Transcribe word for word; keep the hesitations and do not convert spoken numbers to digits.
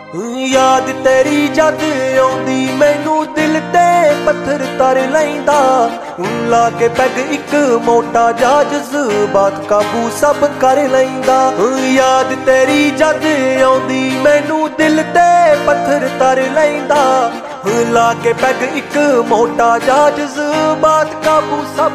याद तेरी जद आउंदी मैनू दिल ते पत्थर तर लैंदा। ला के पैग इक मोटा जा जज़्बात काबू सब कर लैंदा। याद तेरी जद आउंदी मैनू दिल ते पत्थर तर लैंदा। ला के पैग इक मोटा जा जज़्बात काबू सब